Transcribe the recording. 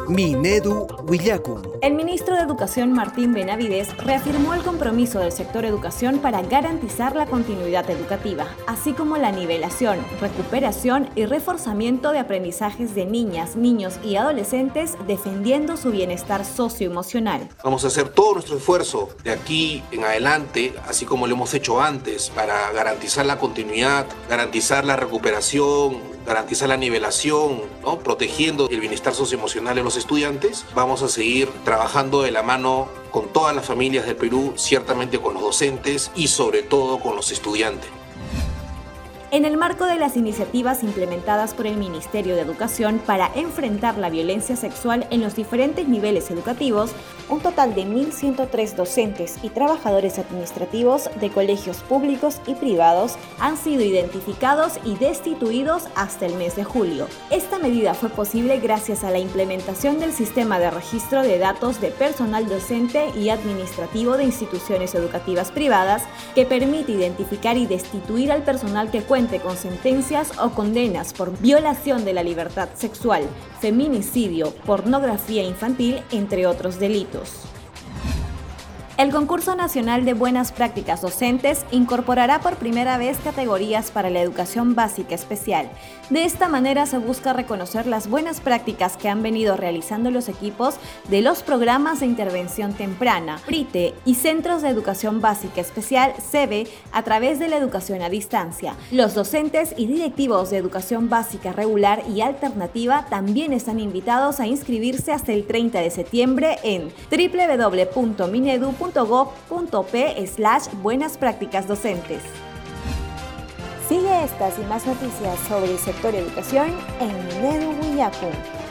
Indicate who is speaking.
Speaker 1: Minedu Willacum.
Speaker 2: El ministro de Educación Martín Benavides reafirmó el compromiso del sector educación para garantizar la continuidad educativa, así como la nivelación, recuperación y reforzamiento de aprendizajes de niñas, niños y adolescentes, defendiendo su bienestar socioemocional.
Speaker 3: Vamos a hacer todo nuestro esfuerzo de aquí en adelante, así como lo hemos hecho antes, para garantizar la continuidad, garantizar la recuperación, garantizar la nivelación, ¿no? Protegiendo el bienestar socioemocional de los estudiantes. Vamos a seguir trabajando de la mano con todas las familias del Perú, ciertamente con los docentes y sobre todo con los estudiantes.
Speaker 2: En el marco de las iniciativas implementadas por el Ministerio de Educación para enfrentar la violencia sexual en los diferentes niveles educativos, un total de 1.103 docentes y trabajadores administrativos de colegios públicos y privados han sido identificados y destituidos hasta el mes de julio. Esta medida fue posible gracias a la implementación del sistema de registro de datos de personal docente y administrativo de instituciones educativas privadas, que permite identificar y destituir al personal que cuente con sentencias o condenas por violación de la libertad sexual, feminicidio, pornografía infantil, entre otros delitos. El Concurso Nacional de Buenas Prácticas Docentes incorporará por primera vez categorías para la educación básica especial. De esta manera se busca reconocer las buenas prácticas que han venido realizando los equipos de los programas de intervención temprana, PRITE y Centros de Educación Básica Especial, CEBE, a través de la educación a distancia. Los docentes y directivos de educación básica regular y alternativa también están invitados a inscribirse hasta el 30 de septiembre en www.minedu.gov.p/buenas prácticas docentes. Sigue estas y más noticias sobre el sector educación en Minedu Willacum.